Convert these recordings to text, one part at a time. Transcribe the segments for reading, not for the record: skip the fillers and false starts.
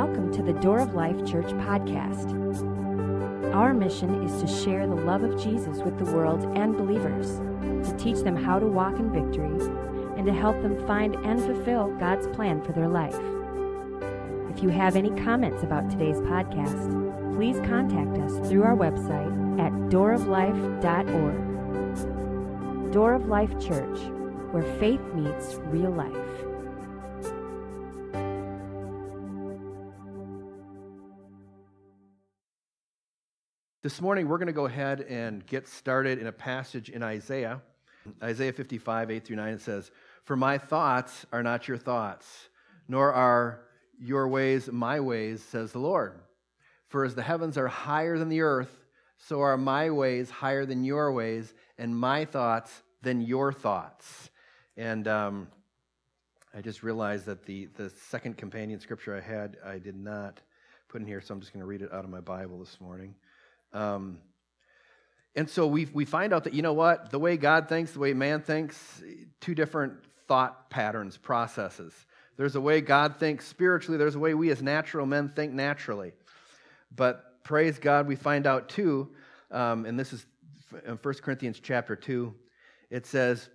welcome to the Door of Life Church podcast. Our mission is to share the love of Jesus with the world and believers, to teach them how to walk in victory, and to help them find and fulfill God's plan for their life. If you have any comments about today's podcast, please contact us through our website at dooroflife.org. Door of Life Church, where faith meets real life. This morning, we're going to go ahead and get started in a passage in Isaiah. Isaiah 55, 8 through 9, it says, "For my thoughts are not your thoughts, nor are your ways my ways, says the Lord. For as the heavens are higher than the earth, so are my ways higher than your ways, and my thoughts than your thoughts." And I just realized that the second companion scripture I did not put in here, so I'm just going to read it out of my Bible this morning. And so we find out that, you know what, the way God thinks, the way man thinks, two different thought patterns, processes. There's a way God thinks spiritually, there's a way we as natural men think naturally. But praise God, we find out too, and this is in 1 Corinthians chapter 2, it says,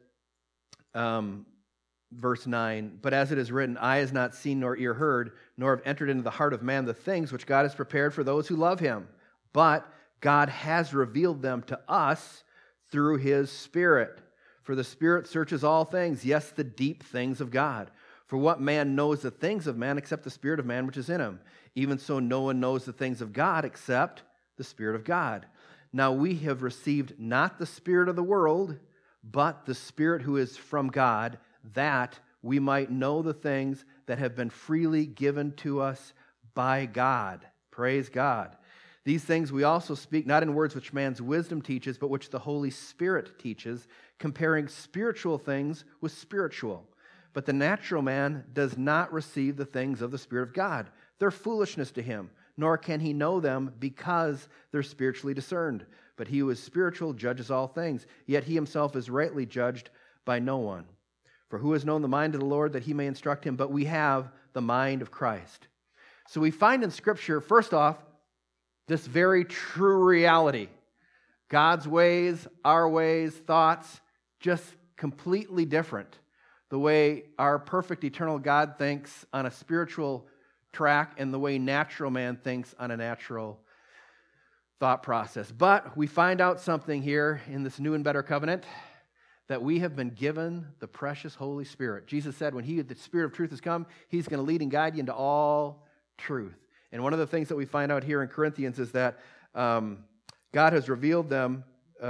verse 9, "But as it is written, eye has not seen nor ear heard, nor have entered into the heart of man the things which God has prepared for those who love him. But God has revealed them to us through his Spirit. For the Spirit searches all things, yes, the deep things of God. For what man knows the things of man except the Spirit of man which is in him? Even so no one knows the things of God except the Spirit of God. Now we have received not the spirit of the world, but the Spirit who is from God, that we might know the things that have been freely given to us by God." Praise God. "These things we also speak, not in words which man's wisdom teaches, but which the Holy Spirit teaches, comparing spiritual things with spiritual. But the natural man does not receive the things of the Spirit of God. They're foolishness to him, nor can he know them because they're spiritually discerned. But he who is spiritual judges all things, yet he himself is rightly judged by no one. For who has known the mind of the Lord that he may instruct him? But we have the mind of Christ." So we find in Scripture, first off, this very true reality. God's ways, our ways, thoughts, just completely different. The way our perfect eternal God thinks on a spiritual track and the way natural man thinks on a natural thought process. But we find out something here in this new and better covenant, that we have been given the precious Holy Spirit. Jesus said when the Spirit of truth has come, he's going to lead and guide you into all truth. And one of the things that we find out here in Corinthians is that God has revealed them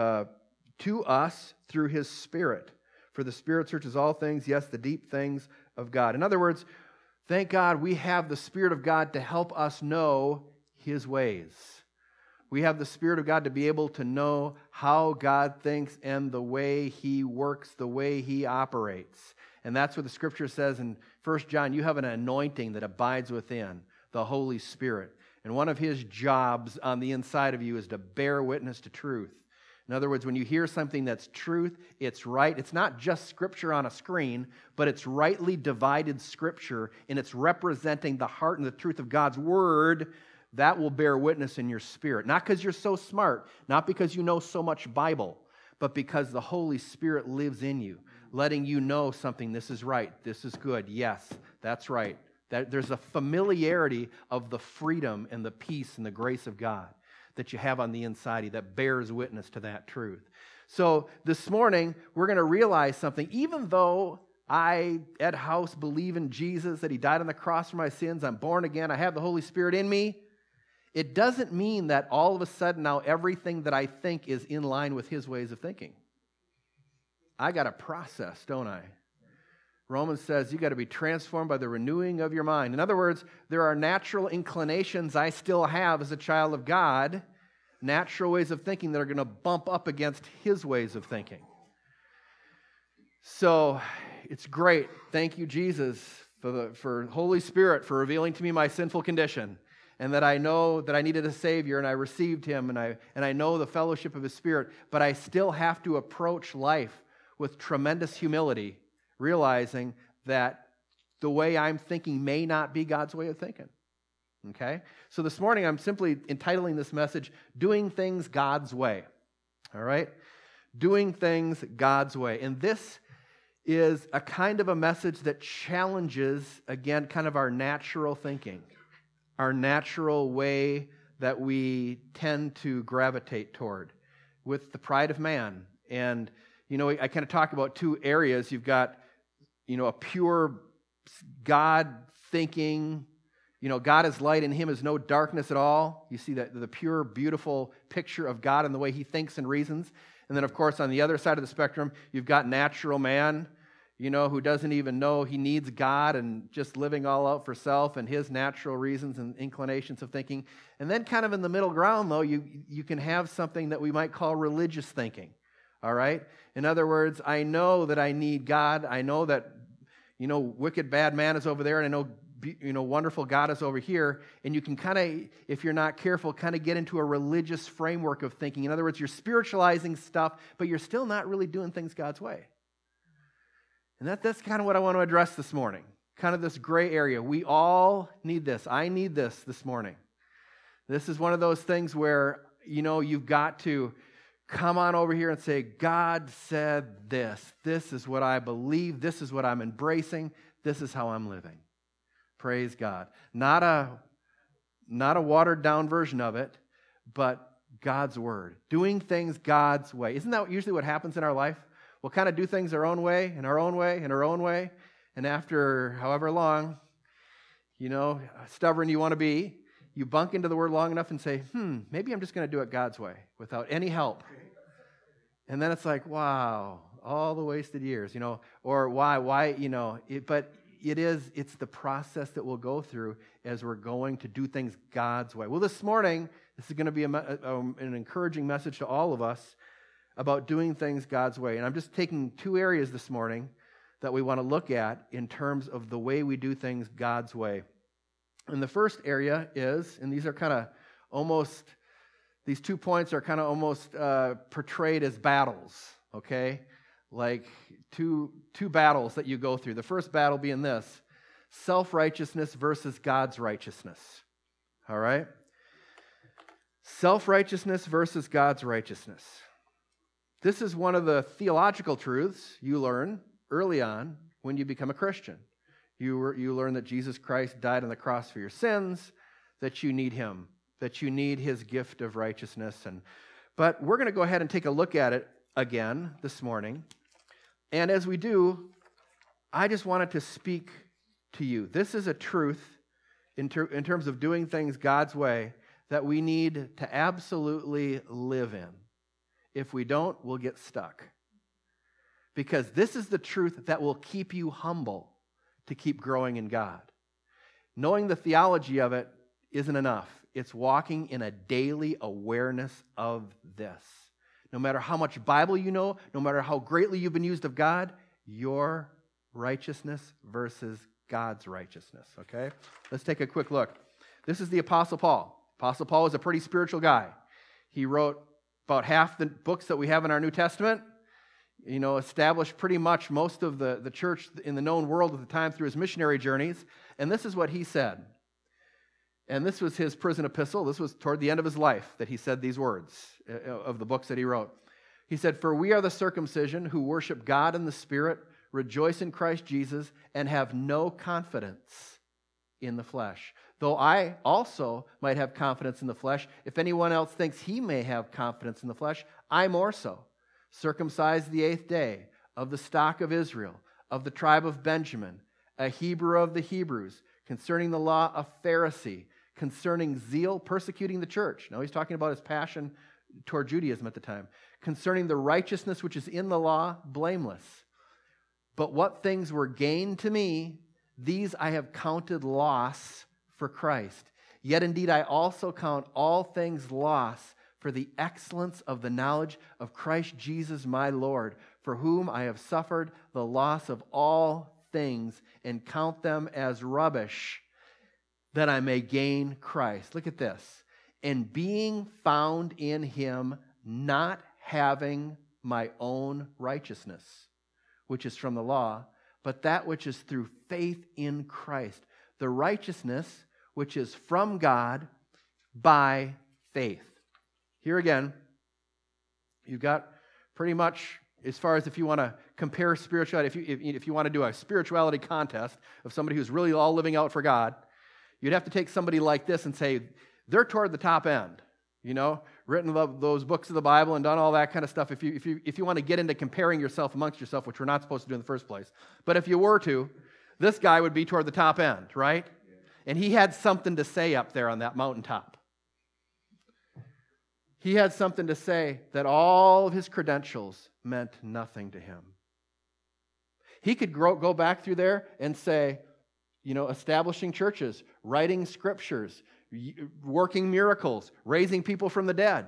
to us through his Spirit. For the Spirit searches all things, yes, the deep things of God. In other words, thank God we have the Spirit of God to help us know his ways. We have the Spirit of God to be able to know how God thinks and the way he works, the way he operates. And that's what the Scripture says in 1 John, you have an anointing that abides within, the Holy Spirit. And one of his jobs on the inside of you is to bear witness to truth. In other words, when you hear something that's truth, it's right. It's not just Scripture on a screen, but it's rightly divided Scripture, and it's representing the heart and the truth of God's Word. That will bear witness in your spirit. Not because you're so smart, not because you know so much Bible, but because the Holy Spirit lives in you, letting you know something. This is right. This is good. Yes, that's right. There's a familiarity of the freedom and the peace and the grace of God that you have on the inside of you that bears witness to that truth. So this morning, we're going to realize something. Even though I, Ed House, believe in Jesus, that he died on the cross for my sins, I'm born again, I have the Holy Spirit in me, it doesn't mean that all of a sudden now everything that I think is in line with his ways of thinking. I got a process, don't I? Romans says you got to be transformed by the renewing of your mind. In other words, there are natural inclinations I still have as a child of God, natural ways of thinking that are going to bump up against his ways of thinking. So it's great. Thank you, Jesus, for Holy Spirit, for revealing to me my sinful condition, and that I know that I needed a Savior, and I received him, and I know the fellowship of his Spirit, but I still have to approach life with tremendous humility, realizing that the way I'm thinking may not be God's way of thinking. Okay? So this morning I'm simply entitling this message, Doing Things God's Way. All right? Doing things God's way. And this is a kind of a message that challenges, again, kind of our natural thinking, our natural way that we tend to gravitate toward with the pride of man. And, I kind of talk about two areas. You've got, a pure God thinking, God is light, in him is no darkness at all. You see that the pure, beautiful picture of God and the way he thinks and reasons. And then, of course, on the other side of the spectrum, you've got natural man, who doesn't even know he needs God and just living all out for self and his natural reasons and inclinations of thinking. And then kind of in the middle ground, though, you can have something that we might call religious thinking, all right? In other words, I know that I need God. I know that, wicked bad man is over there, and I know, wonderful God is over here, and you can kind of, if you're not careful, kind of get into a religious framework of thinking. In other words, you're spiritualizing stuff, but you're still not really doing things God's way. And that's kind of what I want to address this morning, kind of this gray area. We all need this. I need this morning. This is one of those things where, you've got to come on over here and say, God said this. This is what I believe. This is what I'm embracing. This is how I'm living. Praise God. Not a watered down version of it, but God's word. Doing things God's way. Isn't that usually what happens in our life? We'll kind of do things our own way, in our own way, in our own way. And after however long, stubborn you want to be, you bunk into the word long enough and say, maybe I'm just going to do it God's way without any help. And then it's like, wow, all the wasted years, or why, but it's the process that we'll go through as we're going to do things God's way. Well, this morning, this is going to be an encouraging message to all of us about doing things God's way. And I'm just taking two areas this morning that we want to look at in terms of the way we do things God's way. And the first area is, and these are kind of almost, these 2 points are kind of almost portrayed as battles, okay? Like two battles that you go through. The first battle being this, self-righteousness versus God's righteousness, all right? Self-righteousness versus God's righteousness. This is one of the theological truths you learn early on when you become a Christian. You learn that Jesus Christ died on the cross for your sins, that you need him, that you need his gift of righteousness. But we're going to go ahead and take a look at it again this morning. And as we do, I just wanted to speak to you. This is a truth in terms of doing things God's way that we need to absolutely live in. If we don't, we'll get stuck. Because this is the truth that will keep you humble to keep growing in God. Knowing the theology of it isn't enough. It's walking in a daily awareness of this. No matter how much Bible you know, no matter how greatly you've been used of God, your righteousness versus God's righteousness, okay? Let's take a quick look. This is the Apostle Paul. Apostle Paul is a pretty spiritual guy. He wrote about half the books that we have in our New Testament, established pretty much most of the church in the known world at the time through his missionary journeys. And this is what he said. And this was his prison epistle. This was toward the end of his life that he said these words of the books that he wrote. He said, "For we are the circumcision who worship God in the Spirit, rejoice in Christ Jesus, and have no confidence in the flesh. Though I also might have confidence in the flesh, if anyone else thinks he may have confidence in the flesh, I more so. Circumcised the 8th day, of the stock of Israel, of the tribe of Benjamin, a Hebrew of the Hebrews, concerning the law, a Pharisee, concerning zeal, persecuting the church." Now he's talking about his passion toward Judaism at the time. "Concerning the righteousness which is in the law, blameless. But what things were gained to me, these I have counted loss for Christ. Yet indeed I also count all things loss for the excellence of the knowledge of Christ Jesus my Lord, for whom I have suffered the loss of all things, and count them as rubbish, that I may gain Christ." Look at this. "And being found in him, not having my own righteousness, which is from the law, but that which is through faith in Christ, the righteousness which is from God by faith. Here again, you've got pretty much, as far as if you want to compare spirituality, if you want to do a spirituality contest of somebody who's really all living out for God, you'd have to take somebody like this and say, they're toward the top end, written those books of the Bible and done all that kind of stuff. If you want to get into comparing yourself amongst yourself, which we're not supposed to do in the first place, but if you were to, this guy would be toward the top end, right? And he had something to say up there on that mountaintop. He had something to say that all of his credentials meant nothing to him. He could go back through there and say, establishing churches, writing scriptures, working miracles, raising people from the dead.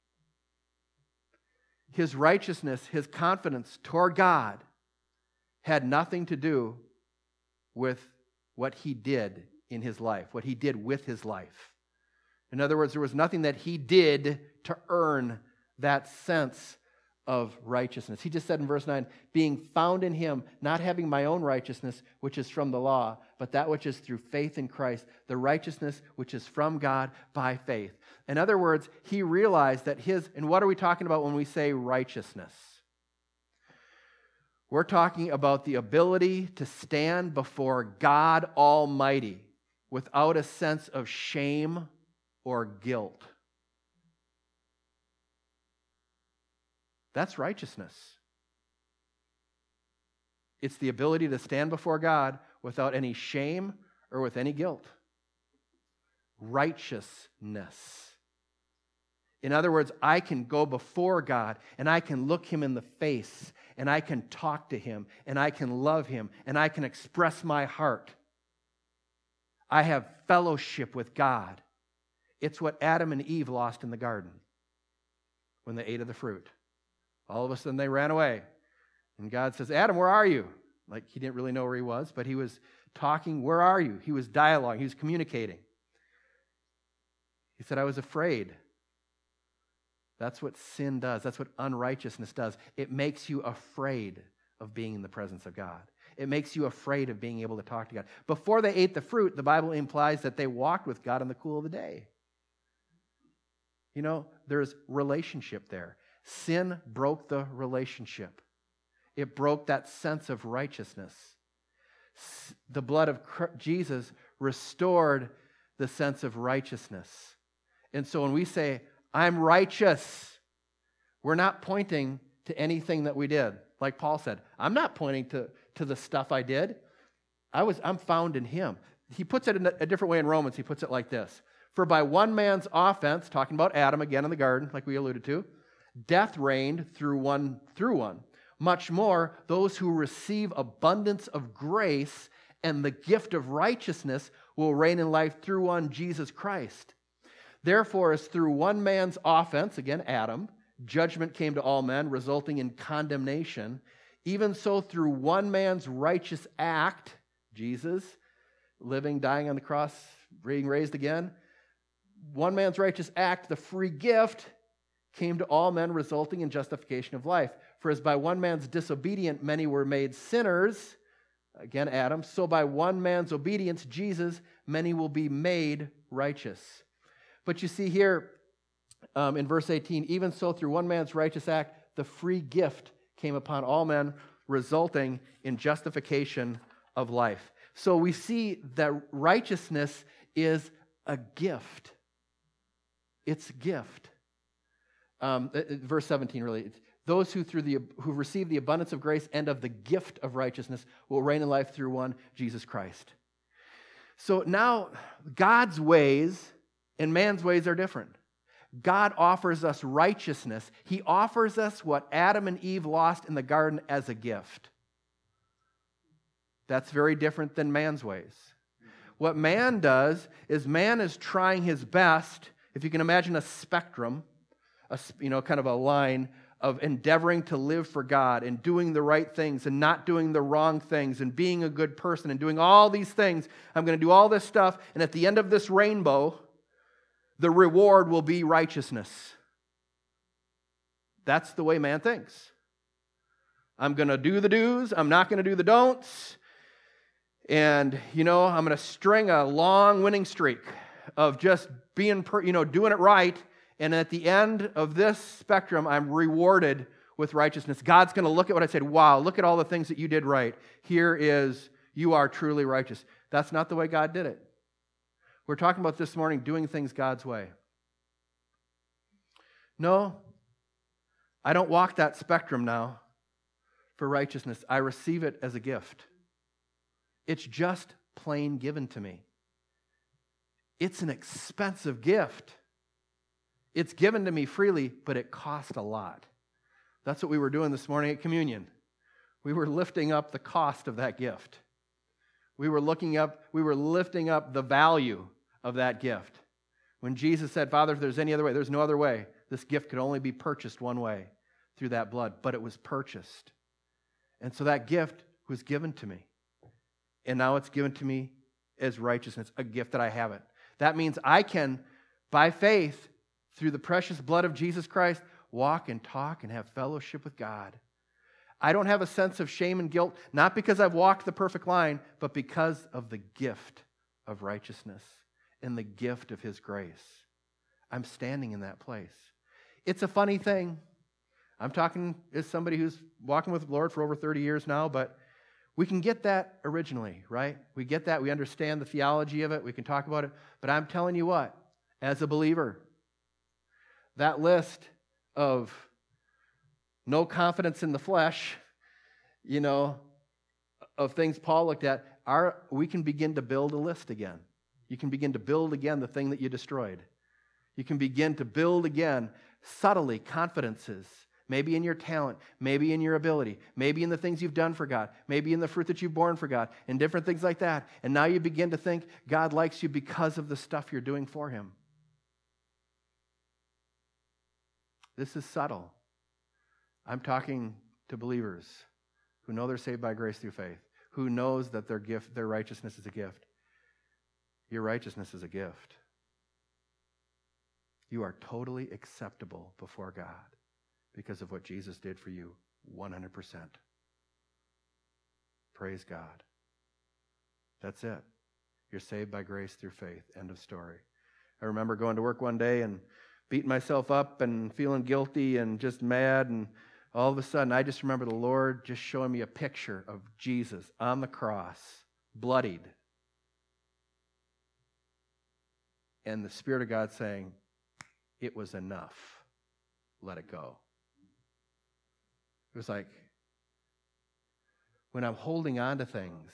His righteousness, his confidence toward God had nothing to do with what he did in his life, what he did with his life. In other words, there was nothing that he did to earn that sense of righteousness. He just said in verse 9, being found in him, not having my own righteousness, which is from the law, but that which is through faith in Christ, the righteousness which is from God by faith. In other words, he realized that and what are we talking about when we say righteousness? We're talking about the ability to stand before God Almighty without a sense of shame or guilt. That's righteousness. It's the ability to stand before God without any shame or with any guilt. Righteousness. In other words, I can go before God and I can look him in the face and I can talk to him and I can love him and I can express my heart. I have fellowship with God. It's what Adam and Eve lost in the garden when they ate of the fruit. All of a sudden they ran away. And God says, Adam, where are you? Like he didn't really know where he was, but he was talking, where are you? He was dialoguing, he was communicating. He said, I was afraid. That's what sin does. That's what unrighteousness does. It makes you afraid of being in the presence of God. It makes you afraid of being able to talk to God. Before they ate the fruit, the Bible implies that they walked with God in the cool of the day. There's relationship there. Sin broke the relationship. It broke that sense of righteousness. The blood of Jesus restored the sense of righteousness. And so when we say, I'm righteous, we're not pointing to anything that we did. Like Paul said, I'm not pointing to the stuff I did. I'm found in him. He puts it in a different way in Romans. He puts it like this. For by one man's offense, talking about Adam again in the garden, like we alluded to, death reigned through one. Much more, those who receive abundance of grace and the gift of righteousness will reign in life through one, Jesus Christ. Therefore, as through one man's offense, again Adam, judgment came to all men, resulting in condemnation, even so through one man's righteous act, Jesus, living, dying on the cross, being raised again, one man's righteous act, the free gift, came to all men, resulting in justification of life. For as by one man's disobedience many were made sinners, again Adam, so by one man's obedience, Jesus, many will be made righteous. But you see here in verse 18, even so through one man's righteous act, the free gift came upon all men, resulting in justification of life. So we see that righteousness is a gift. It's a gift. Verse 17, really. Those who receive the abundance of grace and of the gift of righteousness will reign in life through one, Jesus Christ. So now God's ways and man's ways are different. God offers us righteousness. He offers us what Adam and Eve lost in the garden as a gift. That's very different than man's ways. What man does is man is trying his best, if you can imagine a spectrum, kind of a line of endeavoring to live for God and doing the right things and not doing the wrong things and being a good person and doing all these things. I'm going to do all this stuff, and at the end of this rainbow, the reward will be righteousness. That's the way man thinks. I'm going to do the do's, I'm not going to do the don'ts, And, I'm going to string a long winning streak of just being, doing it right. And at the end of this spectrum, I'm rewarded with righteousness. God's going to look at what I said. Wow, look at all the things that you did right. Here is, you are truly righteous. That's not the way God did it. We're talking about this morning doing things God's way. No, I don't walk that spectrum now for righteousness. I receive it as a gift. It's just plain given to me. It's an expensive gift. It's given to me freely, but it cost a lot. That's what we were doing this morning at communion. We were lifting up the cost of that gift. We were lifting up the value of that gift. When Jesus said, Father, if there's any other way, there's no other way. This gift could only be purchased one way, through that blood, but it was purchased. And so that gift was given to me. And now it's given to me as righteousness, a gift that I haven't. That means I can, by faith, through the precious blood of Jesus Christ, walk and talk and have fellowship with God. I don't have a sense of shame and guilt, not because I've walked the perfect line, but because of the gift of righteousness and the gift of His grace. I'm standing in that place. It's a funny thing. I'm talking as somebody who's walking with the Lord for over 30 years now, but we can get that originally, right? We get that. We understand the theology of it. We can talk about it. But I'm telling you what, as a believer, that list of no confidence in the flesh, of things Paul looked at, we can begin to build a list again. You can begin to build again the thing that you destroyed. You can begin to build again subtly confidences. Maybe in your talent, maybe in your ability, maybe in the things you've done for God, maybe in the fruit that you've borne for God, and different things like that. And now you begin to think God likes you because of the stuff you're doing for Him. This is subtle. I'm talking to believers who know they're saved by grace through faith, who knows that their righteousness is a gift. Your righteousness is a gift. You are totally acceptable before God because of what Jesus did for you, 100%. Praise God. That's it. You're saved by grace through faith. End of story. I remember going to work one day and beating myself up and feeling guilty and just mad, and all of a sudden I just remember the Lord just showing me a picture of Jesus on the cross, bloodied. And the Spirit of God saying, it was enough. Let it go. It was like, when I'm holding on to things,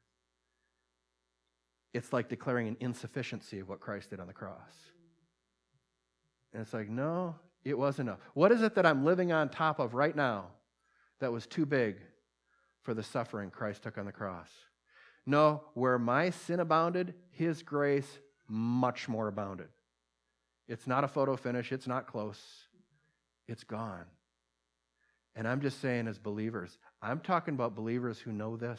it's like declaring an insufficiency of what Christ did on the cross. And it's like, no, it wasn't enough. What is it that I'm living on top of right now that was too big for the suffering Christ took on the cross? No, where my sin abounded, His grace much more abounded. It's not a photo finish. It's not close. It's gone. And I'm just saying, as believers, I'm talking about believers who know this.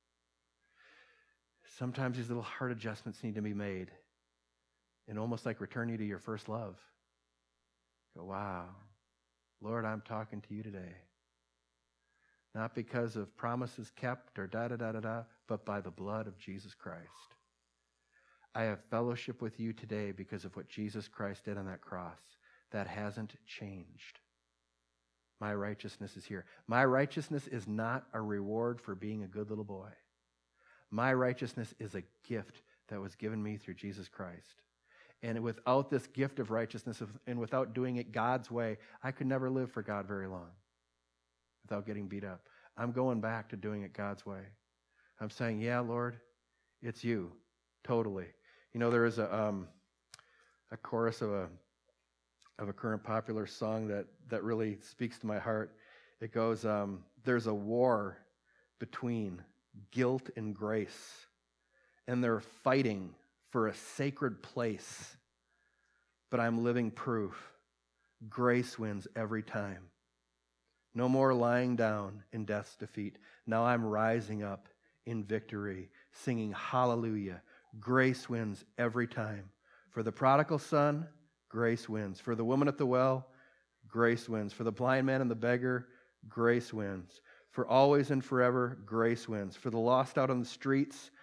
Sometimes these little heart adjustments need to be made. And almost like return you to your first love. Go, wow, Lord, I'm talking to you today. Not because of promises kept or da-da-da-da-da, but by the blood of Jesus Christ. I have fellowship with you today because of what Jesus Christ did on that cross. That hasn't changed. My righteousness is here. My righteousness is not a reward for being a good little boy. My righteousness is a gift that was given me through Jesus Christ. And without this gift of righteousness and without doing it God's way, I could never live for God very long without getting beat up. I'm going back to doing it God's way. I'm saying, yeah, Lord, it's you, totally. There is a chorus of a current popular song that really speaks to my heart. It goes, there's a war between guilt and grace, and they're fighting for a sacred place. But I'm living proof. Grace wins every time. No more lying down in death's defeat. Now I'm rising up in victory, singing hallelujah. Grace wins every time. For the prodigal son, grace wins. For the woman at the well, grace wins. For the blind man and the beggar, grace wins. For always and forever, grace wins. For the lost out on the streets,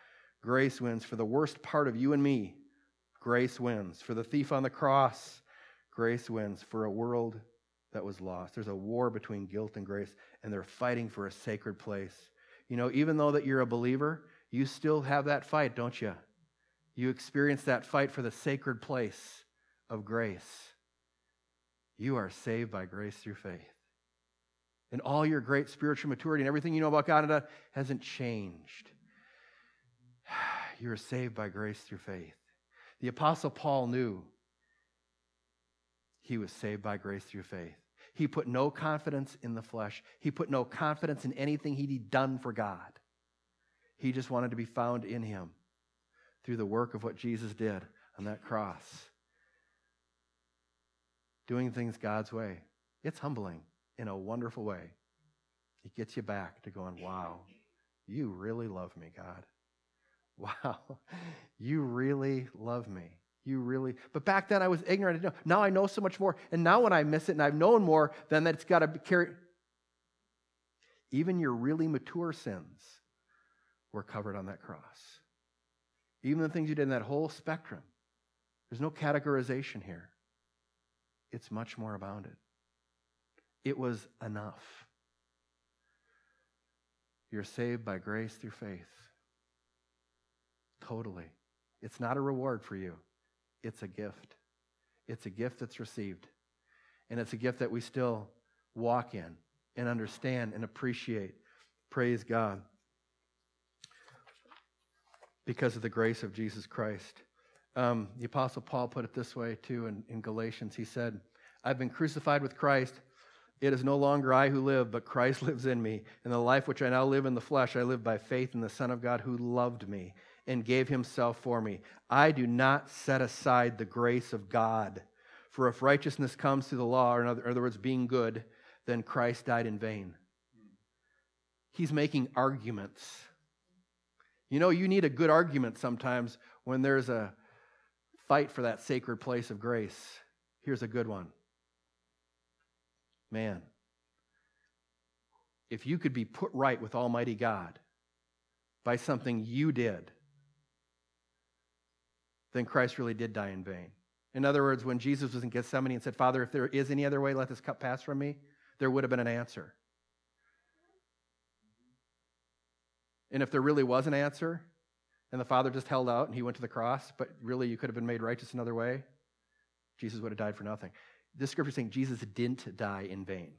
grace wins. For the worst part of you and me, grace wins. For the thief on the cross, grace wins. For a world that was lost. There's a war between guilt and grace, and they're fighting for a sacred place. You know, even though that you're a believer, you still have that fight, don't you? You experience that fight for the sacred place of grace. You are saved by grace through faith. And all your great spiritual maturity and everything you know about God hasn't changed. You are saved by grace through faith. The Apostle Paul knew he was saved by grace through faith. He put no confidence in the flesh. He put no confidence in anything he'd done for God. He just wanted to be found in him through the work of what Jesus did on that cross. Doing things God's way. It's humbling in a wonderful way. It gets you back to going, wow, you really love me, God. Wow, you really love me. But back then I was ignorant. Now I know so much more. And now when I miss it and I've known more, then that's got to carry. Even your really mature sins were covered on that cross. Even the things you did in that whole spectrum. There's no categorization here. It's much more abounded. It was enough. You're saved by grace through faith. Totally. It's not a reward for you. It's a gift. It's a gift that's received. And it's a gift that we still walk in and understand and appreciate. Praise God. Because of the grace of Jesus Christ. The Apostle Paul put it this way too in Galatians. He said, I've been crucified with Christ. It is no longer I who live, but Christ lives in me. And the life which I now live in the flesh, I live by faith in the Son of God who loved me and gave himself for me. I do not set aside the grace of God. For if righteousness comes through the law, or in other words, being good, then Christ died in vain. He's making arguments. You know, you need a good argument sometimes when there's a fight for that sacred place of grace. Here's a good one. Man, if you could be put right with Almighty God by something you did, then Christ really did die in vain. In other words, when Jesus was in Gethsemane and said, Father, if there is any other way, let this cup pass from me, there would have been an answer. And if there really was an answer, and the Father just held out and he went to the cross, but really you could have been made righteous another way, Jesus would have died for nothing. This scripture is saying Jesus didn't die in vain.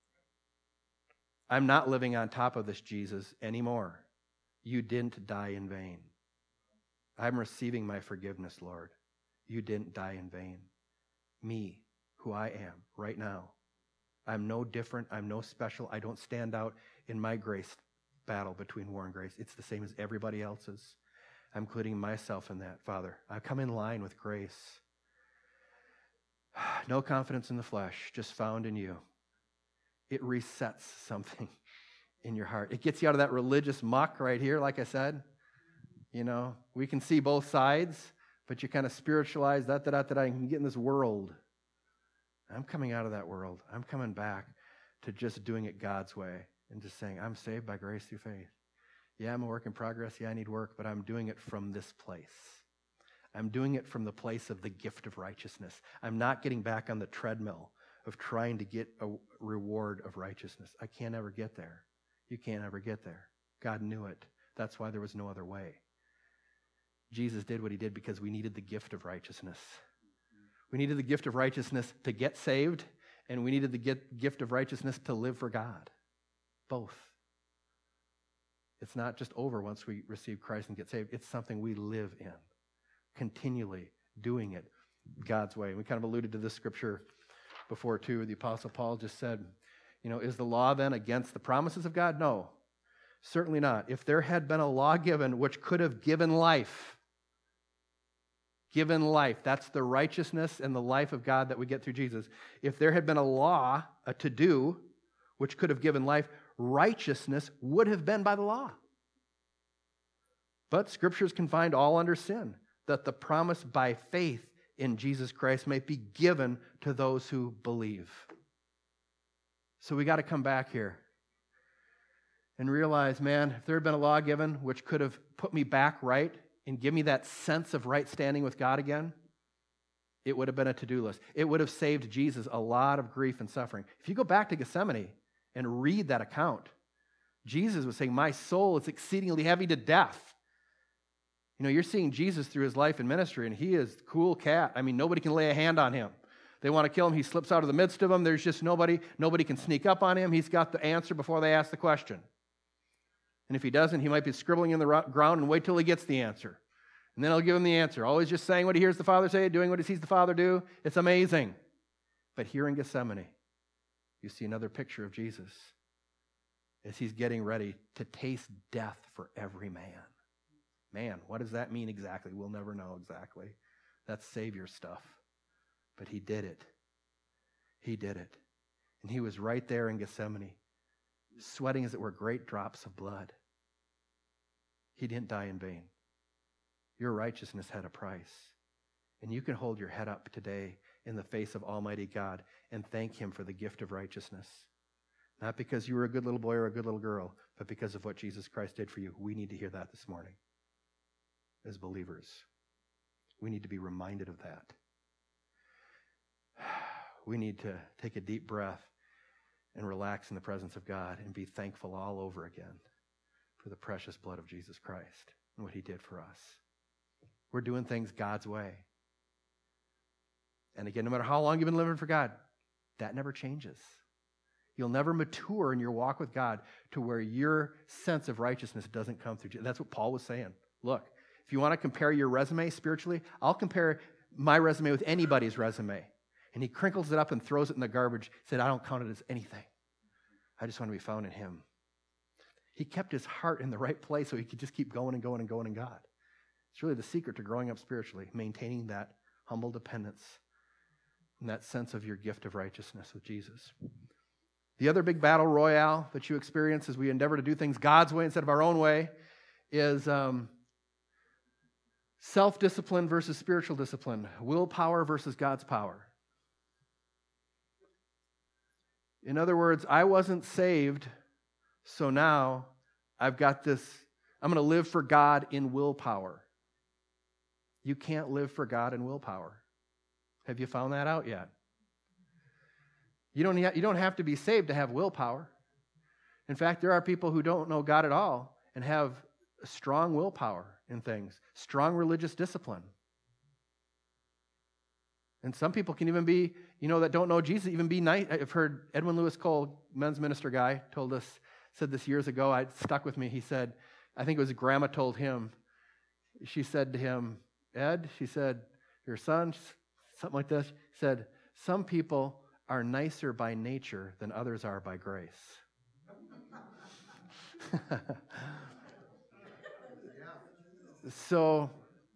I'm not living on top of this Jesus anymore. You didn't die in vain. I'm receiving my forgiveness, Lord. You didn't die in vain. Me, who I am right now. I'm no different. I'm no special. I don't stand out in my grace battle between war and grace. It's the same as everybody else's. I'm including myself in that, Father. I come in line with grace. No confidence in the flesh, just found in you. It resets something in your heart. It gets you out of that religious muck right here, like I said. You know, we can see both sides, but you kind of spiritualize that, and can get in this world. I'm coming out of that world. I'm coming back to just doing it God's way and just saying, I'm saved by grace through faith. Yeah, I'm a work in progress. Yeah, I need work, but I'm doing it from this place. I'm doing it from the place of the gift of righteousness. I'm not getting back on the treadmill of trying to get a reward of righteousness. I can't ever get there. You can't ever get there. God knew it. That's why there was no other way. Jesus did what he did because we needed the gift of righteousness. We needed the gift of righteousness to get saved, and we needed the gift of righteousness to live for God. Both. It's not just over once we receive Christ and get saved. It's something we live in, continually doing it God's way. We kind of alluded to this scripture before too. The Apostle Paul just said, is the law then against the promises of God? No, certainly not. If there had been a law given which could have given life, that's the righteousness and the life of God that we get through Jesus. If there had been a law, a to-do, which could have given life, righteousness would have been by the law. But scriptures confined all under sin, that the promise by faith in Jesus Christ may be given to those who believe. So we got to come back here and realize, man, if there had been a law given which could have put me back right and give me that sense of right standing with God again, it would have been a to-do list. It would have saved Jesus a lot of grief and suffering. If you go back to Gethsemane and read that account, Jesus was saying, my soul is exceedingly heavy to death. You know, you're seeing Jesus through his life and ministry, and he is a cool cat. I mean, nobody can lay a hand on him. They want to kill him. He slips out of the midst of them. There's just nobody. Nobody can sneak up on him. He's got the answer before they ask the question. And if he doesn't, he might be scribbling in the ground and wait till he gets the answer. And then he'll give him the answer. Always just saying what he hears the Father say, doing what he sees the Father do. It's amazing. But here in Gethsemane, you see another picture of Jesus as he's getting ready to taste death for every man. Man, what does that mean exactly? We'll never know exactly. That's Savior stuff. But he did it. He did it. And he was right there in Gethsemane, sweating as it were great drops of blood. He didn't die in vain. Your righteousness had a price. And you can hold your head up today in the face of Almighty God and thank him for the gift of righteousness. Not because you were a good little boy or a good little girl, but because of what Jesus Christ did for you. We need to hear that this morning. As believers, we need to be reminded of that. We need to take a deep breath and relax in the presence of God and be thankful all over again for the precious blood of Jesus Christ and what he did for us. We're doing things God's way. And again, no matter how long you've been living for God, that never changes. You'll never mature in your walk with God to where your sense of righteousness doesn't come through. That's what Paul was saying. Look, if you want to compare your resume spiritually, I'll compare my resume with anybody's resume. And he crinkles it up and throws it in the garbage. He said, I don't count it as anything. I just want to be found in him. He kept his heart in the right place so he could just keep going and going and going in God. It's really the secret to growing up spiritually, maintaining that humble dependence and that sense of your gift of righteousness with Jesus. The other big battle royale that you experience as we endeavor to do things God's way instead of our own way is self-discipline versus spiritual discipline, willpower versus God's power. In other words, I wasn't saved, so now I've got this, I'm going to live for God in willpower. You can't live for God in willpower. Have you found that out yet? You don't have to be saved to have willpower. In fact, there are people who don't know God at all and have a strong willpower in things, strong religious discipline. And some people can even be, that don't know Jesus, even be nice. I've heard Edwin Lewis Cole, men's minister guy, said this years ago. It stuck with me. He said, I think it was his grandma told him, she said to him, Ed, she said, your son, something like this, said, some people are nicer by nature than others are by grace. So,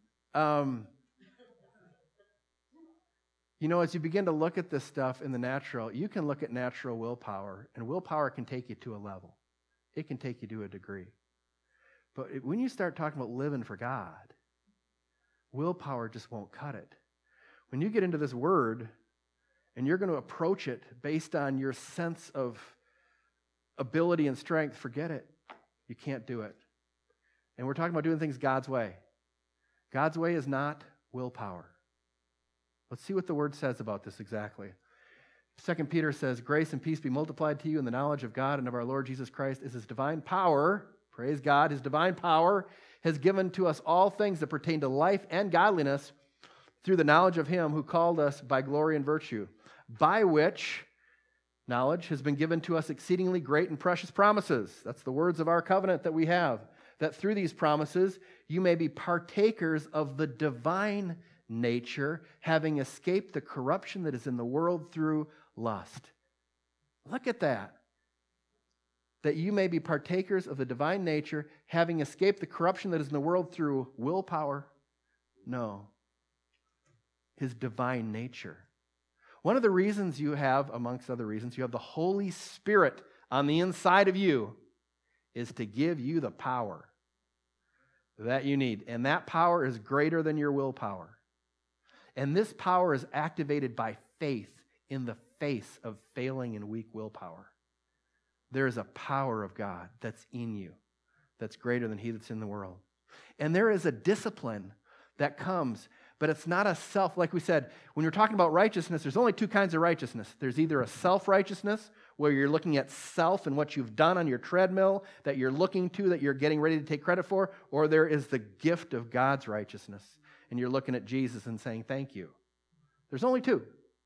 as you begin to look at this stuff in the natural, you can look at natural willpower, and willpower can take you to a level. It can take you to a degree. But when you start talking about living for God, willpower just won't cut it. When you get into this word, and you're going to approach it based on your sense of ability and strength, forget it. You can't do it. And we're talking about doing things God's way. God's way is not willpower. Let's see what the word says about this exactly. 2 Peter says, grace and peace be multiplied to you in the knowledge of God and of our Lord Jesus Christ as his divine power, praise God, his divine power has given to us all things that pertain to life and godliness through the knowledge of him who called us by glory and virtue, by which knowledge has been given to us exceedingly great and precious promises. That's the words of our covenant that we have, that through these promises you may be partakers of the divine nature, having escaped the corruption that is in the world through lust. Look at that. That you may be partakers of the divine nature, having escaped the corruption that is in the world through willpower. No. His divine nature. One of the reasons you have, amongst other reasons, you have the Holy Spirit on the inside of you is to give you the power that you need. And that power is greater than your willpower. And this power is activated by faith in the face of failing and weak willpower. there is a power of God that's in you, that's greater than he that's in the world. And there is a discipline that comes, but it's not a self, like we said, when you're talking about righteousness, there's only two kinds of righteousness. There's either a self-righteousness, where you're looking at self and what you've done on your treadmill, that you're looking to, that you're getting ready to take credit for, or there is the gift of God's righteousness, and you're looking at Jesus and saying, thank you. There's only two.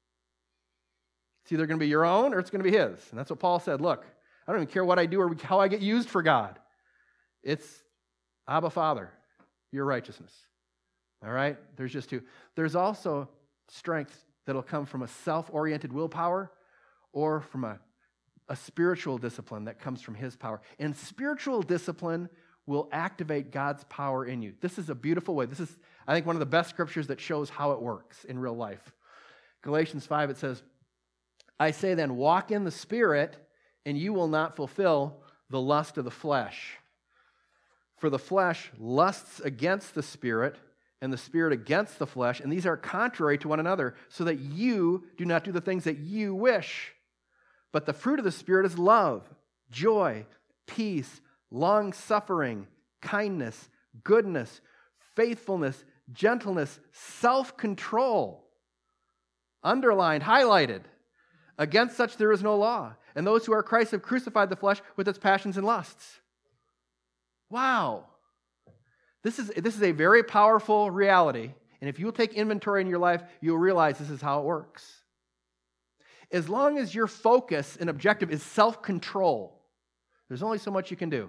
It's either going to be your own or it's going to be his. And that's what Paul said. Look, I don't even care what I do or how I get used for God. It's Abba Father, your righteousness. All right? There's just two. There's also strength that'll come from a self-oriented willpower or from a spiritual discipline that comes from his power. And spiritual discipline will activate God's power in you. This is a beautiful way. This is, I think, one of the best scriptures that shows how it works in real life. Galatians 5, it says, I say then, walk in the Spirit, and you will not fulfill the lust of the flesh. For the flesh lusts against the Spirit, and the Spirit against the flesh, and these are contrary to one another, so that you do not do the things that you wish. But the fruit of the Spirit is love, joy, peace, long-suffering, kindness, goodness, faithfulness, gentleness, self-control. Underlined, highlighted. Against such there is no law. And those who are Christ have crucified the flesh with its passions and lusts. Wow. This is a very powerful reality. And if you'll take inventory in your life, you'll realize this is how it works. As long as your focus and objective is self-control, there's only so much you can do.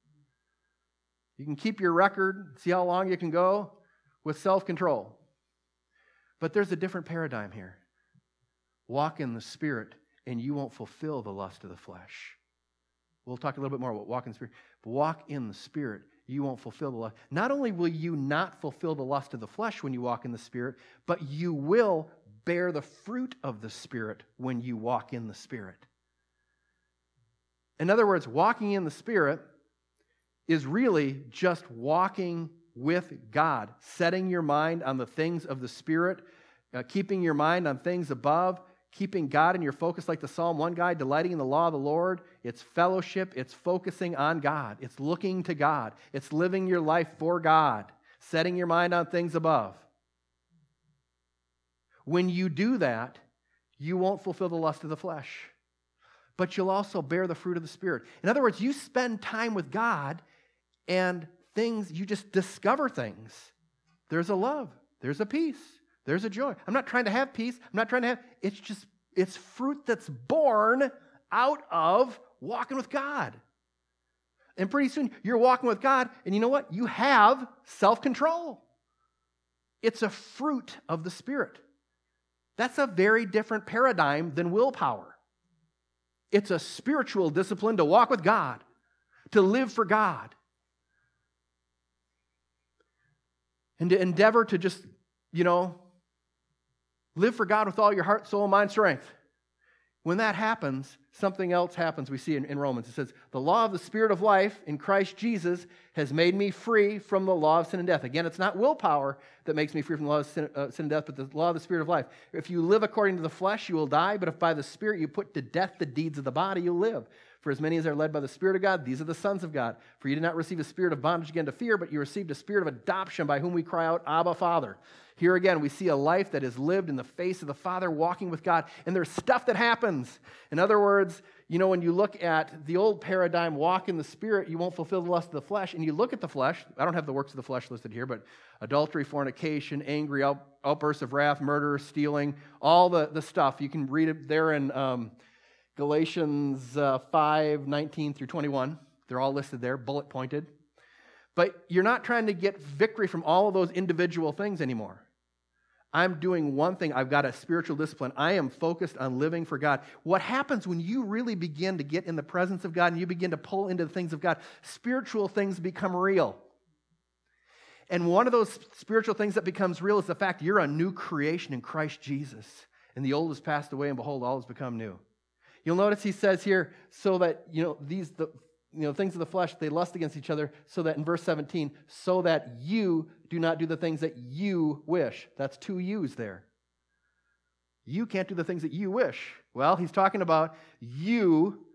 You can keep your record, see how long you can go with self-control. But there's a different paradigm here. Walk in the Spirit, and you won't fulfill the lust of the flesh. We'll talk a little bit more about walk in the Spirit. But walk in the Spirit, you won't fulfill the lust. Not only will you not fulfill the lust of the flesh when you walk in the Spirit, but you will bear the fruit of the Spirit when you walk in the Spirit. In other words, walking in the Spirit is really just walking with God, setting your mind on the things of the Spirit, keeping your mind on things above, keeping God in your focus like the Psalm 1 guy, delighting in the law of the Lord. It's fellowship. It's focusing on God. It's looking to God. It's living your life for God, setting your mind on things above. When you do that, you won't fulfill the lust of the flesh, but you'll also bear the fruit of the Spirit. In other words, you spend time with God and you just discover things. There's a love. There's a peace. There's a joy. I'm not trying to have peace. It's fruit that's born out of walking with God. And pretty soon you're walking with God, and you know what? You have self-control. It's a fruit of the Spirit. That's a very different paradigm than willpower. It's a spiritual discipline to walk with God, to live for God, and to endeavor to just, live for God with all your heart, soul, mind, strength. When that happens, something else happens. We see in Romans. It says, the law of the Spirit of life in Christ Jesus has made me free from the law of sin and death. Again, it's not willpower that makes me free from the law of sin and death, but the law of the Spirit of life. If you live according to the flesh, you will die, but if by the Spirit you put to death the deeds of the body, you'll live. For as many as are led by the Spirit of God, these are the sons of God. For you did not receive a spirit of bondage again to fear, but you received a spirit of adoption by whom we cry out, Abba, Father. Here again, we see a life that is lived in the face of the Father, walking with God, and there's stuff that happens. In other words, when you look at the old paradigm, walk in the Spirit, you won't fulfill the lust of the flesh, and you look at the flesh, I don't have the works of the flesh listed here, but adultery, fornication, angry, outbursts of wrath, murder, stealing, all the stuff. You can read it there in Galatians 5:19 through 21. They're all listed there, bullet pointed. But you're not trying to get victory from all of those individual things anymore. I'm doing one thing. I've got a spiritual discipline. I am focused on living for God. What happens when you really begin to get in the presence of God and you begin to pull into the things of God? Spiritual things become real. And one of those spiritual things that becomes real is the fact you're a new creation in Christ Jesus. And the old has passed away, and behold, all has become new. You'll notice he says here, so that, things of the flesh, they lust against each other, so that in verse 17, so that you do not do the things that you wish. That's two yous there. You can't do the things that you wish. Well, he's talking about you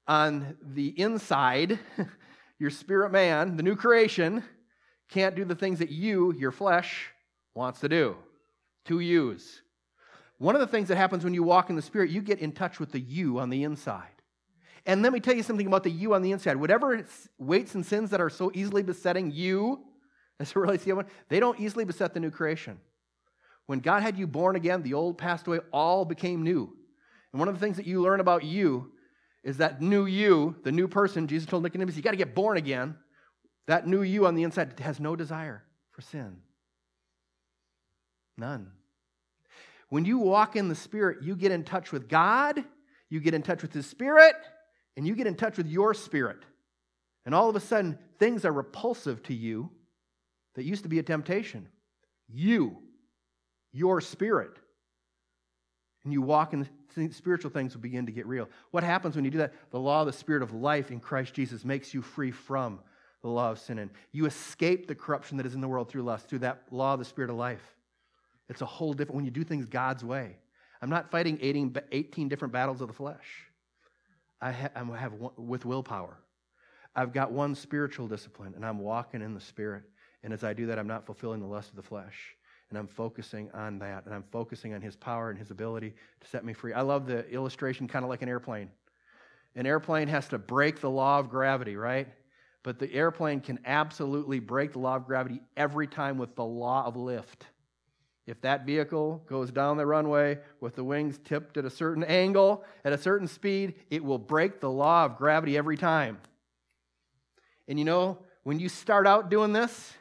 on the inside, your spirit man, the new creation, can't do the things that you, your flesh, wants to do. 2 U's. One of the things that happens when you walk in the Spirit, you get in touch with the you on the inside. And let me tell you something about the you on the inside. Whatever weights and sins that are so easily besetting you, as it relates to the other one, they don't easily beset the new creation. When God had you born again, the old passed away, all became new. And one of the things that you learn about you is that new you, the new person, Jesus told Nicodemus, you got to get born again. That new you on the inside has no desire for sin. None. When you walk in the Spirit, you get in touch with God, you get in touch with His Spirit, and you get in touch with your spirit. And all of a sudden, things are repulsive to you that used to be a temptation. You, your spirit. And you walk in the spiritual things will begin to get real. What happens when you do that? The law of the Spirit of life in Christ Jesus makes you free from the law of sin. And you escape the corruption that is in the world through lust, through that law of the Spirit of life. It's a whole different, when you do things God's way. I'm not fighting 18 different battles of the flesh. I have one, with willpower. I've got one spiritual discipline, and I'm walking in the Spirit. And as I do that, I'm not fulfilling the lust of the flesh. And I'm focusing on that. And I'm focusing on His power and His ability to set me free. I love the illustration, kind of like an airplane. An airplane has to break the law of gravity, right? But the airplane can absolutely break the law of gravity every time with the law of lift. If that vehicle goes down the runway with the wings tipped at a certain angle, at a certain speed, it will break the law of gravity every time. And you know, when you start out doing this,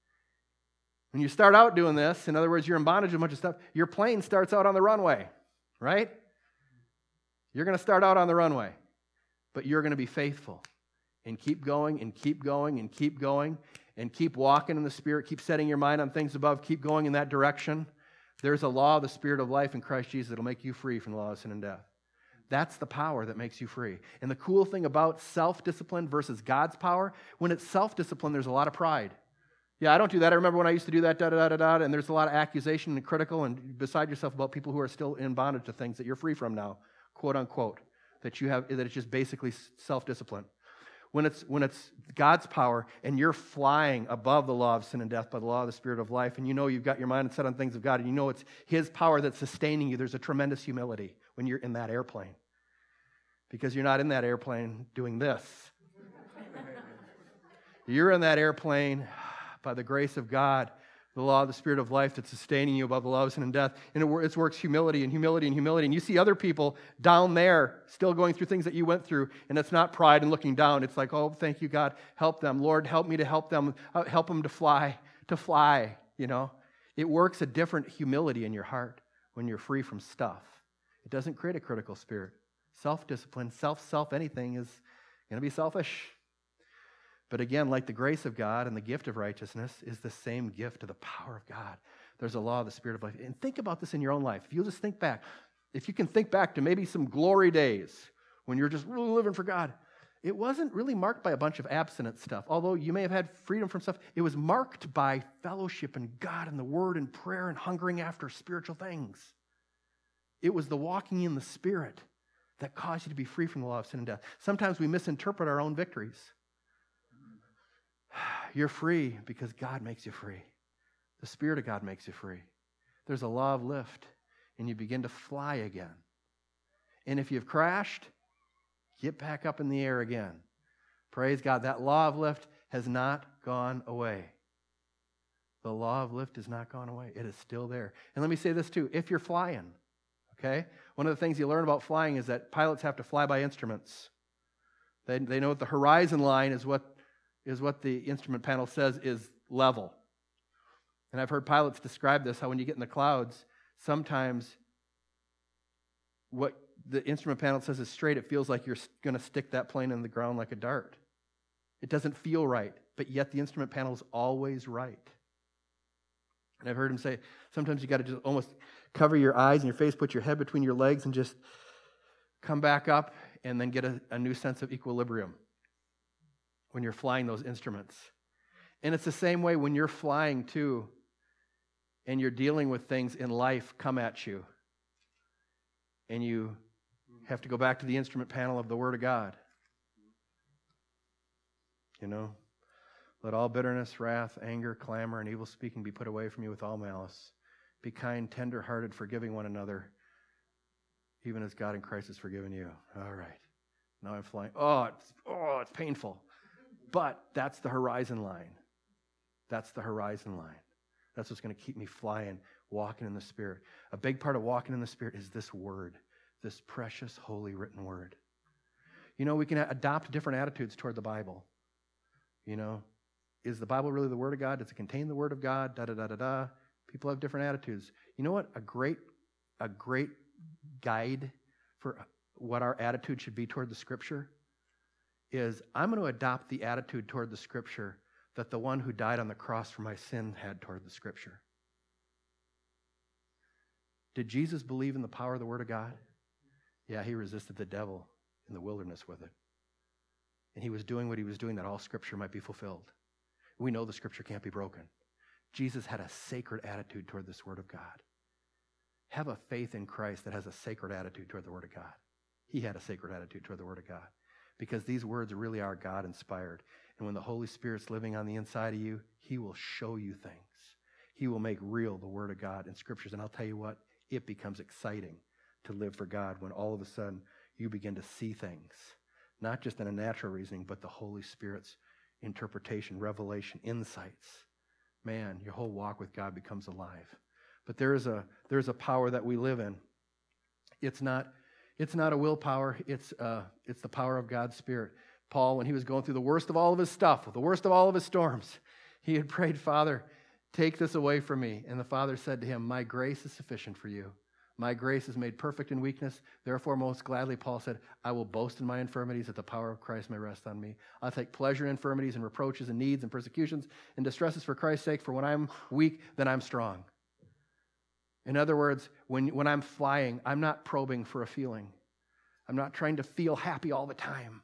in other words, you're in bondage to a bunch of stuff, your plane starts out on the runway, right? You're going to start out on the runway, but you're going to be faithful and keep going and keep going and keep going. And keep walking in the Spirit, keep setting your mind on things above, keep going in that direction. There's a law of the Spirit of life in Christ Jesus that will make you free from the law of sin and death. That's the power that makes you free. And the cool thing about self-discipline versus God's power, when it's self-discipline, there's a lot of pride. Yeah, I don't do that. I remember when I used to do that, and there's a lot of accusation and critical and beside yourself about people who are still in bondage to things that you're free from now, quote unquote, that it's just basically self-discipline. When it's God's power and you're flying above the law of sin and death by the law of the Spirit of life, and you know you've got your mind set on things of God, and you know it's His power that's sustaining you, there's a tremendous humility when you're in that airplane. Because you're not in that airplane doing this. You're in that airplane by the grace of God, the law of the Spirit of life that's sustaining you above the law of sin and death. And it works humility and humility and humility. And you see other people down there still going through things that you went through. And it's not pride and looking down. It's like, oh, thank you, God. Help them. Lord, help me to help them. Help them to fly, you know. It works a different humility in your heart when you're free from stuff. It doesn't create a critical spirit. Self-discipline, anything is going to be selfish. But again, like the grace of God and the gift of righteousness is the same gift to the power of God. There's a law of the Spirit of life. And think about this in your own life. If you'll just think back, if you can think back to maybe some glory days when you're just really living for God, it wasn't really marked by a bunch of abstinent stuff. Although you may have had freedom from stuff, it was marked by fellowship and God and the Word and prayer and hungering after spiritual things. It was the walking in the Spirit that caused you to be free from the law of sin and death. Sometimes we misinterpret our own victories. You're free because God makes you free. The Spirit of God makes you free. There's a law of lift, and you begin to fly again. And if you've crashed, get back up in the air again. Praise God. That law of lift has not gone away. The law of lift has not gone away. It is still there. And let me say this too. If you're flying, okay, one of the things you learn about flying is that pilots have to fly by instruments. They know that the horizon line is what the instrument panel says is level. And I've heard pilots describe this, how when you get in the clouds, sometimes what the instrument panel says is straight, it feels like you're going to stick that plane in the ground like a dart. It doesn't feel right, but yet the instrument panel is always right. And I've heard him say, sometimes you got to just almost cover your eyes and your face, put your head between your legs, and just come back up and then get a new sense of equilibrium when you're flying those instruments. And it's the same way when you're flying too, and you're dealing with things in life come at you, and you have to go back to the instrument panel of the Word of God. You know? Let all bitterness, wrath, anger, clamor, and evil speaking be put away from you with all malice. Be kind, tender-hearted, forgiving one another, even as God in Christ has forgiven you. All right. Now I'm flying. It's painful. But that's the horizon line. That's the horizon line. That's what's going to keep me flying, walking in the Spirit. A big part of walking in the Spirit is this word, this precious, holy, written word. You know, we can adopt different attitudes toward the Bible. You know, is the Bible really the Word of God? Does it contain the Word of God? Da-da-da-da-da. People have different attitudes. You know what? A great guide for what our attitude should be toward the Scripture is I'm going to adopt the attitude toward the Scripture that the one who died on the cross for my sin had toward the Scripture. Did Jesus believe in the power of the Word of God? Yeah, he resisted the devil in the wilderness with it. And he was doing what he was doing that all Scripture might be fulfilled. We know the Scripture can't be broken. Jesus had a sacred attitude toward this Word of God. Have a faith in Christ that has a sacred attitude toward the Word of God. He had a sacred attitude toward the Word of God because these words really are God-inspired. And when the Holy Spirit's living on the inside of you, he will show you things. He will make real the Word of God in Scriptures. And I'll tell you what, it becomes exciting to live for God when all of a sudden you begin to see things, not just in a natural reasoning, but the Holy Spirit's interpretation, revelation, insights. Man, your whole walk with God becomes alive. But there's a power that we live in. It's not a willpower. It's the power of God's Spirit. Paul, when he was going through the worst of all of his stuff, the worst of all of his storms, he had prayed, Father, take this away from me. And the Father said to him, my grace is sufficient for you. My grace is made perfect in weakness. Therefore, most gladly, Paul said, I will boast in my infirmities that the power of Christ may rest on me. I'll take pleasure in infirmities and reproaches and needs and persecutions and distresses for Christ's sake. For when I'm weak, then I'm strong. In other words, when I'm flying, I'm not probing for a feeling. I'm not trying to feel happy all the time.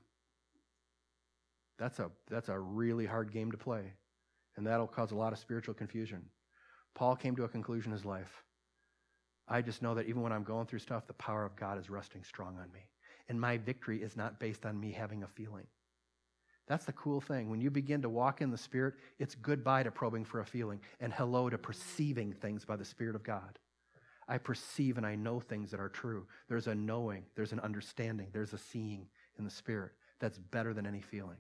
That's a really hard game to play. And that'll cause a lot of spiritual confusion. Paul came to a conclusion in his life. I just know that even when I'm going through stuff, the power of God is resting strong on me. And my victory is not based on me having a feeling. That's the cool thing. When you begin to walk in the Spirit, it's goodbye to probing for a feeling and hello to perceiving things by the Spirit of God. I perceive and I know things that are true. There's a knowing, there's an understanding, there's a seeing in the Spirit that's better than any feeling.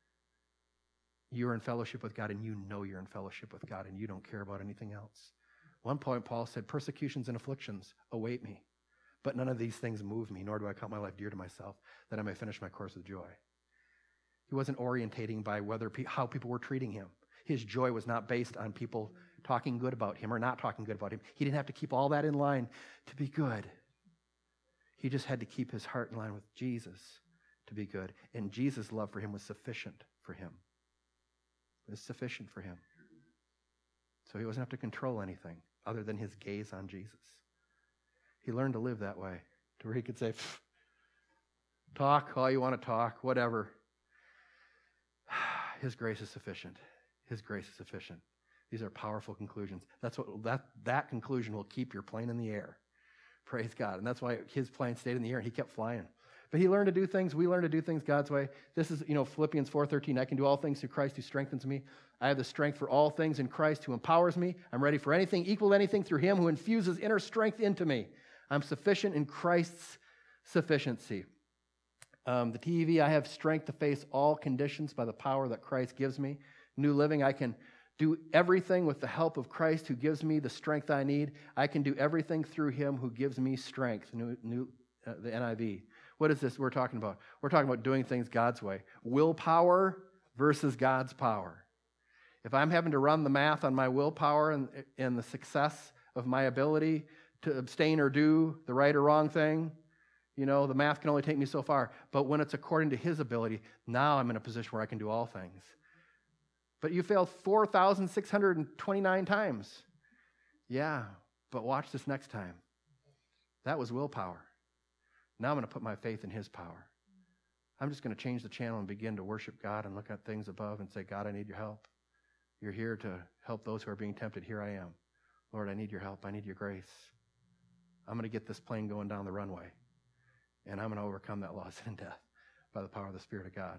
You're in fellowship with God and you know you're in fellowship with God and you don't care about anything else. One point, Paul said, persecutions and afflictions await me, but none of these things move me, nor do I count my life dear to myself, that I may finish my course with joy. He wasn't orientating by how people were treating him. His joy was not based on people talking good about him or not talking good about him. He didn't have to keep all that in line to be good. He just had to keep his heart in line with Jesus to be good. And Jesus' love for him was sufficient for him. It was sufficient for him. So he wasn't have to control anything other than his gaze on Jesus. He learned to live that way, to where he could say, talk all you want to talk, whatever. His grace is sufficient. His grace is sufficient. These are powerful conclusions. That conclusion will keep your plane in the air. Praise God. And that's why his plane stayed in the air and he kept flying. But he learned to do things. We learn to do things God's way. This is, Philippians 4:13. I can do all things through Christ who strengthens me. I have the strength for all things in Christ who empowers me. I'm ready for anything, equal to anything through him who infuses inner strength into me. I'm sufficient in Christ's sufficiency. The TEV, I have strength to face all conditions by the power that Christ gives me. New Living, I can do everything with the help of Christ who gives me the strength I need. I can do everything through him who gives me strength. The NIV. What is this we're talking about? We're talking about doing things God's way. Willpower versus God's power. If I'm having to run the math on my willpower and the success of my ability to abstain or do the right or wrong thing, the math can only take me so far. But when it's according to his ability, now I'm in a position where I can do all things. But you failed 4,629 times. Yeah, but watch this next time. That was willpower. Now I'm going to put my faith in his power. I'm just going to change the channel and begin to worship God and look at things above and say, God, I need your help. You're here to help those who are being tempted. Here I am. Lord, I need your help. I need your grace. I'm going to get this plane going down the runway. And I'm going to overcome that loss and death by the power of the Spirit of God.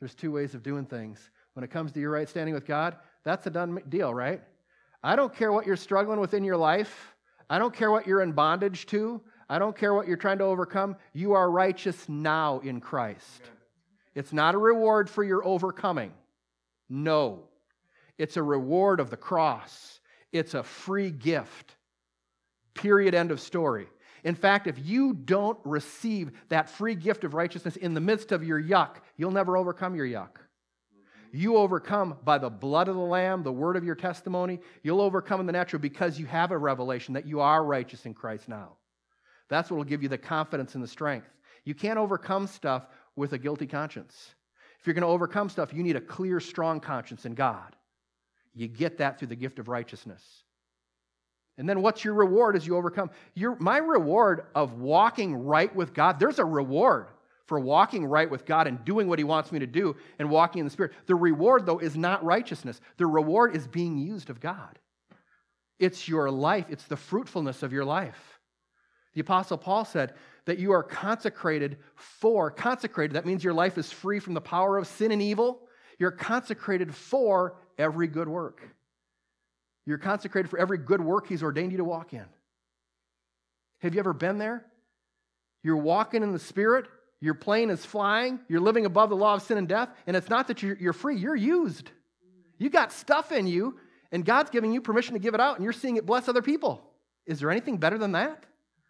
There's two ways of doing things. When it comes to your right standing with God, that's a done deal, right? I don't care what you're struggling with in your life. I don't care what you're in bondage to. I don't care what you're trying to overcome. You are righteous now in Christ. It's not a reward for your overcoming. No. It's a reward of the cross. It's a free gift. Period, end of story. In fact, if you don't receive that free gift of righteousness in the midst of your yuck, you'll never overcome your yuck. You overcome by the blood of the Lamb, the word of your testimony. You'll overcome in the natural because you have a revelation that you are righteous in Christ now. That's what will give you the confidence and the strength. You can't overcome stuff with a guilty conscience. If you're going to overcome stuff, you need a clear, strong conscience in God. You get that through the gift of righteousness. And then what's your reward as you overcome? My reward of walking right with God, there's a reward for walking right with God and doing what He wants me to do and walking in the Spirit. The reward, though, is not righteousness. The reward is being used of God. It's your life. It's the fruitfulness of your life. The Apostle Paul said that you are consecrated, that means your life is free from the power of sin and evil. You're consecrated for every good work. You're consecrated for every good work He's ordained you to walk in. Have you ever been there? You're walking in the Spirit, your plane is flying, you're living above the law of sin and death, and it's not that you're free, you're used. You got stuff in you, and God's giving you permission to give it out, and you're seeing it bless other people. Is there anything better than that?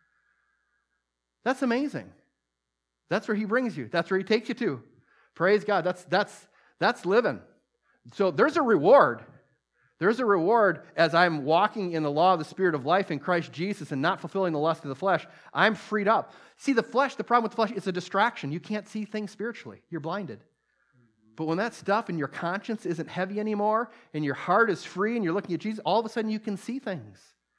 That's amazing. That's where He brings you. That's where He takes you to. Praise God. That's living. So there's a reward. There's a reward as I'm walking in the law of the Spirit of life in Christ Jesus and not fulfilling the lust of the flesh. I'm freed up. See, the problem with the flesh, it's a distraction. You can't see things spiritually. You're blinded. But when that stuff in your conscience isn't heavy anymore and your heart is free and you're looking at Jesus, all of a sudden you can see things.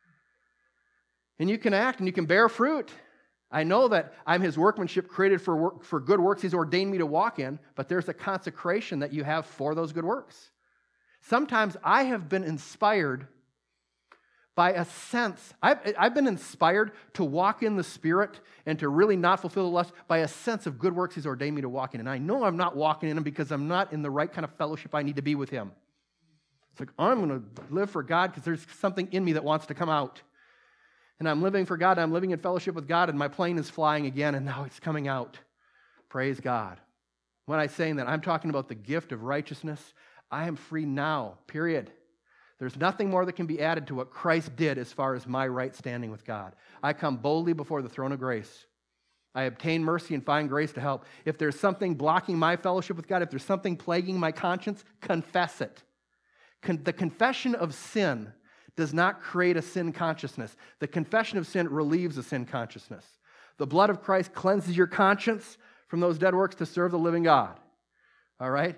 And you can act and you can bear fruit. I know that I'm His workmanship created for good works He's ordained me to walk in, but there's a consecration that you have for those good works. Sometimes I have been inspired by a sense. I've been inspired to walk in the Spirit and to really not fulfill the lust by a sense of good works He's ordained me to walk in. And I know I'm not walking in them because I'm not in the right kind of fellowship I need to be with Him. It's like, I'm going to live for God because there's something in me that wants to come out. And I'm living for God, I'm living in fellowship with God, and my plane is flying again, and now it's coming out. Praise God. When I'm saying that, I'm talking about the gift of righteousness. I am free now, period. There's nothing more that can be added to what Christ did as far as my right standing with God. I come boldly before the throne of grace. I obtain mercy and find grace to help. If there's something blocking my fellowship with God, if there's something plaguing my conscience, confess it. The confession of sin does not create a sin consciousness. The confession of sin relieves a sin consciousness. The blood of Christ cleanses your conscience from those dead works to serve the living God. All right?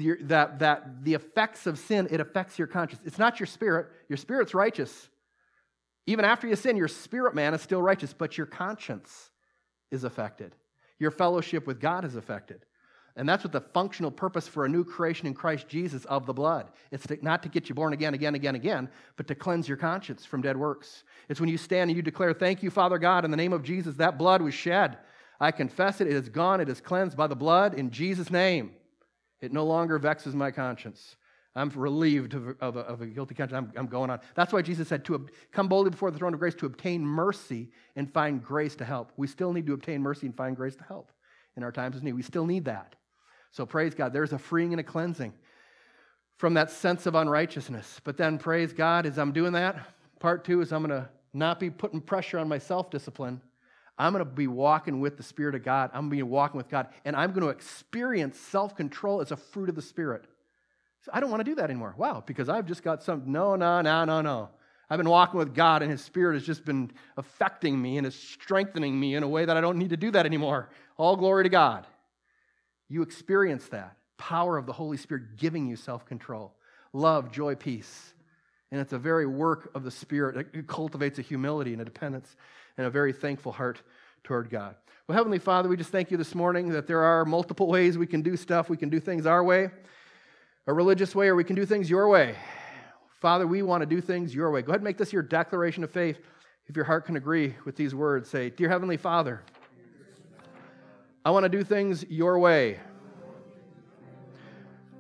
The effects of sin, it affects your conscience. It's not your spirit. Your spirit's righteous. Even after you sin, your spirit man is still righteous, but your conscience is affected. Your fellowship with God is affected. And that's what the functional purpose for a new creation in Christ Jesus of the blood. It's not to get you born again, but to cleanse your conscience from dead works. It's when you stand and you declare, thank you, Father God, in the name of Jesus, that blood was shed. I confess it, it is gone, it is cleansed by the blood in Jesus' name. It no longer vexes my conscience. I'm relieved of a guilty conscience. I'm going on. That's why Jesus said to come boldly before the throne of grace to obtain mercy and find grace to help. We still need to obtain mercy and find grace to help in our times of need. We still need that. So praise God, there's a freeing and a cleansing from that sense of unrighteousness. But then praise God, as I'm doing that, part two is I'm going to not be putting pressure on my self-discipline. I'm going to be walking with the Spirit of God. I'm going to be walking with God, and I'm going to experience self-control as a fruit of the Spirit. So I don't want to do that anymore. Wow, because I've just got some, no. I've been walking with God, and His Spirit has just been affecting me and is strengthening me in a way that I don't need to do that anymore. All glory to God. You experience that power of the Holy Spirit giving you self-control, love, joy, peace. And it's a very work of the Spirit. It cultivates a humility and a dependence and a very thankful heart toward God. Well, Heavenly Father, we just thank you this morning that there are multiple ways we can do stuff. We can do things our way, a religious way, or we can do things your way. Father, we want to do things your way. Go ahead and make this your declaration of faith. If your heart can agree with these words, say, Dear Heavenly Father, I want to do things your way.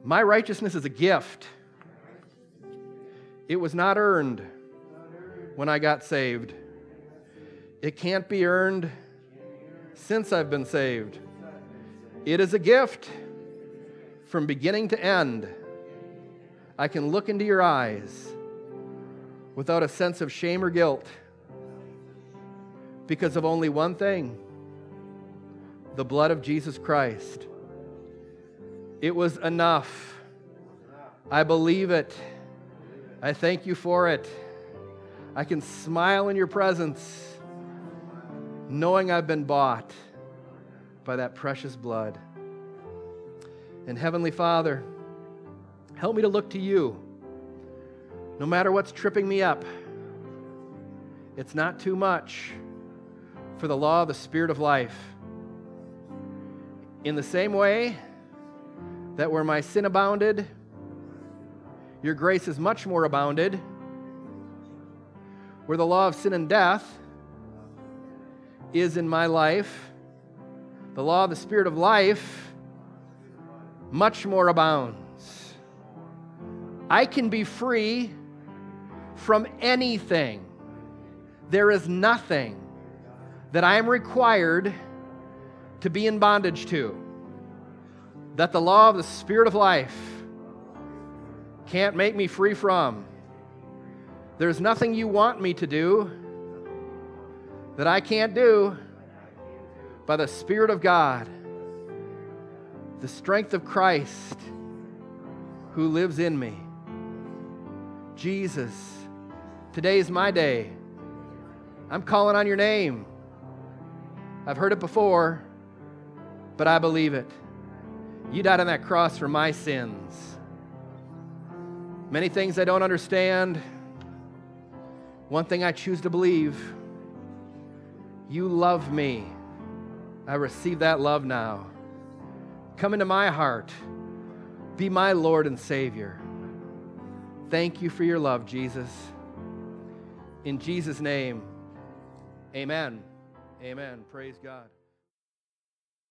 My righteousness is a gift. It was not earned when I got saved. It can't be earned since I've been saved. It is a gift from beginning to end. I can look into your eyes without a sense of shame or guilt because of only one thing: the blood of Jesus Christ. It was enough. I believe it. I thank you for it. I can smile in your presence, knowing I've been bought by that precious blood. And Heavenly Father, help me to look to you. No matter what's tripping me up, it's not too much for the law of the Spirit of life. In the same way that where my sin abounded, your grace is much more abounded. Where the law of sin and death is in my life, the law of the Spirit of life much more abounds. I can be free from anything. There is nothing that I am required to be in bondage to, that the law of the Spirit of life can't make me free from. There's nothing you want me to do that I can't do by the Spirit of God, the strength of Christ who lives in me. Jesus, today is my day. I'm calling on your name. I've heard it before, but I believe it. You died on that cross for my sins. Many things I don't understand. One thing I choose to believe: you love me. I receive that love now. Come into my heart. Be my Lord and Savior. Thank you for your love, Jesus. In Jesus' name, amen. Amen. Praise God.